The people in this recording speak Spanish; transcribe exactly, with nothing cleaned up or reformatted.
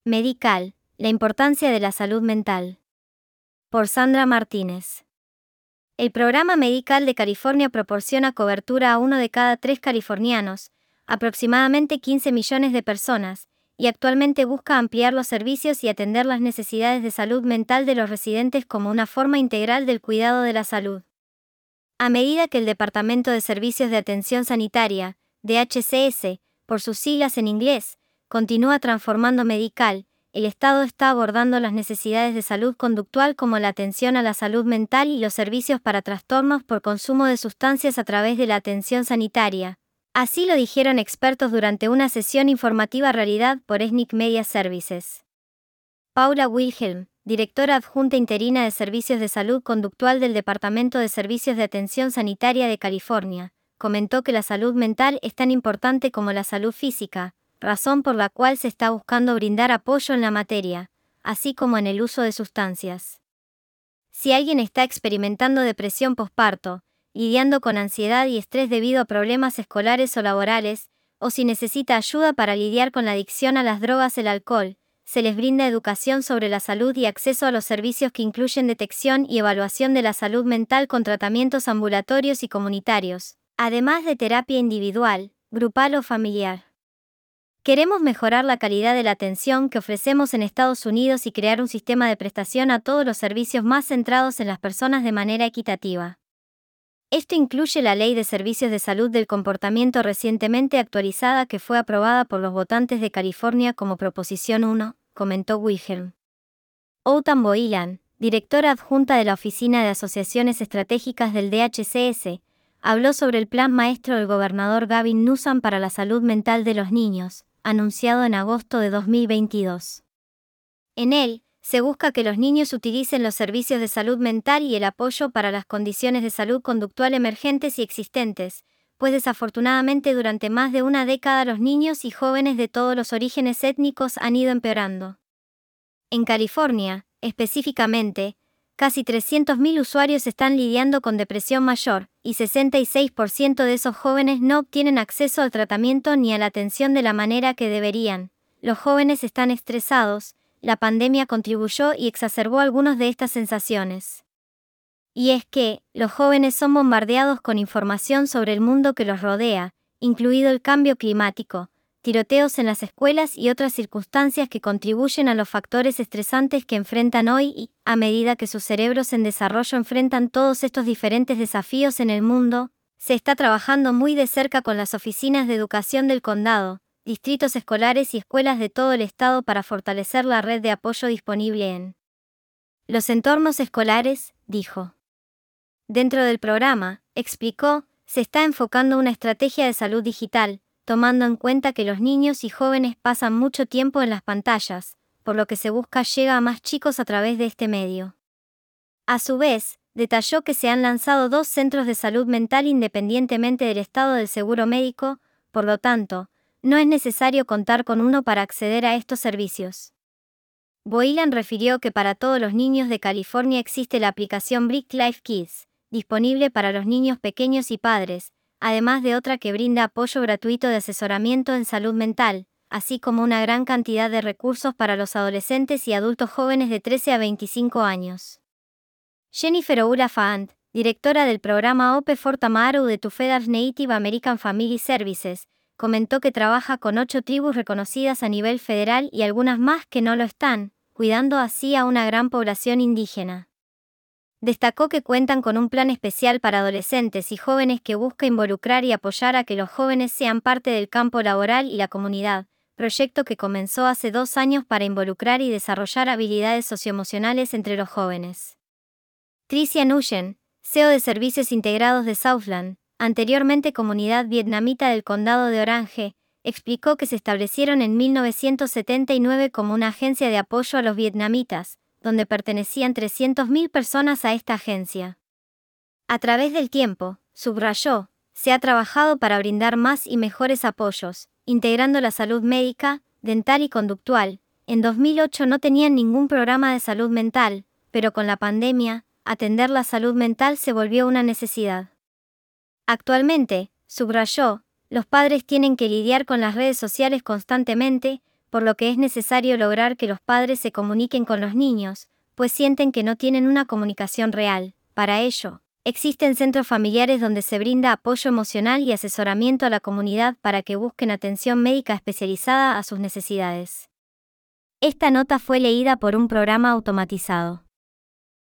Medical, la importancia de la salud mental. Por Sandra Martínez. El programa Medical de California proporciona cobertura a uno de cada tres californianos, aproximadamente quince millones de personas, y actualmente busca ampliar los servicios y atender las necesidades de salud mental de los residentes como una forma integral del cuidado de la salud. A medida que el Departamento de Servicios de Atención Sanitaria, D H C S, por sus siglas en inglés, continúa transformando Medical, el Estado está abordando las necesidades de salud conductual como la atención a la salud mental y los servicios para trastornos por consumo de sustancias a través de la atención sanitaria. Así lo dijeron expertos durante una sesión informativa realidad por Ethnic Media Services. Paula Wilhelm, directora adjunta interina de Servicios de Salud Conductual del Departamento de Servicios de Atención Sanitaria de California, comentó que la salud mental es tan importante como la salud física, razón por la cual se está buscando brindar apoyo en la materia, así como en el uso de sustancias. Si alguien está experimentando depresión posparto, lidiando con ansiedad y estrés debido a problemas escolares o laborales, o si necesita ayuda para lidiar con la adicción a las drogas o el alcohol, se les brinda educación sobre la salud y acceso a los servicios que incluyen detección y evaluación de la salud mental con tratamientos ambulatorios y comunitarios, además de terapia individual, grupal o familiar. Queremos mejorar la calidad de la atención que ofrecemos en Estados Unidos y crear un sistema de prestación a todos los servicios más centrados en las personas de manera equitativa. Esto incluye la Ley de Servicios de Salud del Comportamiento recientemente actualizada que fue aprobada por los votantes de California como Proposición uno, comentó Wilhelm. Autumn Boylan, directora adjunta de la Oficina de Asociaciones Estratégicas del D H C S, habló sobre el plan maestro del gobernador Gavin Newsom para la salud mental de los niños, anunciado en agosto de dos mil veintidós. En él, se busca que los niños utilicen los servicios de salud mental y el apoyo para las condiciones de salud conductual emergentes y existentes, pues desafortunadamente durante más de una década los niños y jóvenes de todos los orígenes étnicos han ido empeorando. En California, específicamente, casi trescientos mil usuarios están lidiando con depresión mayor, y sesenta y seis por ciento de esos jóvenes no obtienen acceso al tratamiento ni a la atención de la manera que deberían. Los jóvenes están estresados, la pandemia contribuyó y exacerbó algunas de estas sensaciones. Y es que, los jóvenes son bombardeados con información sobre el mundo que los rodea, incluido el cambio climático, tiroteos en las escuelas y otras circunstancias que contribuyen a los factores estresantes que enfrentan hoy y, a medida que sus cerebros en desarrollo enfrentan todos estos diferentes desafíos en el mundo, se está trabajando muy de cerca con las oficinas de educación del condado, distritos escolares y escuelas de todo el estado para fortalecer la red de apoyo disponible en los entornos escolares, dijo. Dentro del programa, explicó, se está enfocando una estrategia de salud digital, tomando en cuenta que los niños y jóvenes pasan mucho tiempo en las pantallas, por lo que se busca llegar a más chicos a través de este medio. A su vez, detalló que se han lanzado dos centros de salud mental independientemente del estado del seguro médico, por lo tanto, no es necesario contar con uno para acceder a estos servicios. Boylan refirió que para todos los niños de California existe la aplicación Brick Life Kids, disponible para los niños pequeños y padres, además de otra que brinda apoyo gratuito de asesoramiento en salud mental, así como una gran cantidad de recursos para los adolescentes y adultos jóvenes de trece a veinticinco años. Jennifer Oula Fant, directora del programa O P for Tamaru de Tufedar Native American Family Services, comentó que trabaja con ocho tribus reconocidas a nivel federal y algunas más que no lo están, cuidando así a una gran población indígena. Destacó que cuentan con un plan especial para adolescentes y jóvenes que busca involucrar y apoyar a que los jóvenes sean parte del campo laboral y la comunidad, proyecto que comenzó hace dos años para involucrar y desarrollar habilidades socioemocionales entre los jóvenes. Tricia Nguyen, C E O de Servicios Integrados de Southland, anteriormente comunidad vietnamita del condado de Orange, explicó que se establecieron en mil novecientos setenta y nueve como una agencia de apoyo a los vietnamitas, donde pertenecían trescientas mil personas a esta agencia. A través del tiempo, subrayó, se ha trabajado para brindar más y mejores apoyos, integrando la salud médica, dental y conductual. En dos mil ocho no tenían ningún programa de salud mental, pero con la pandemia, atender la salud mental se volvió una necesidad. Actualmente, subrayó, los padres tienen que lidiar con las redes sociales constantemente, por lo que es necesario lograr que los padres se comuniquen con los niños, pues sienten que no tienen una comunicación real. Para ello, existen centros familiares donde se brinda apoyo emocional y asesoramiento a la comunidad para que busquen atención médica especializada a sus necesidades. Esta nota fue leída por un programa automatizado.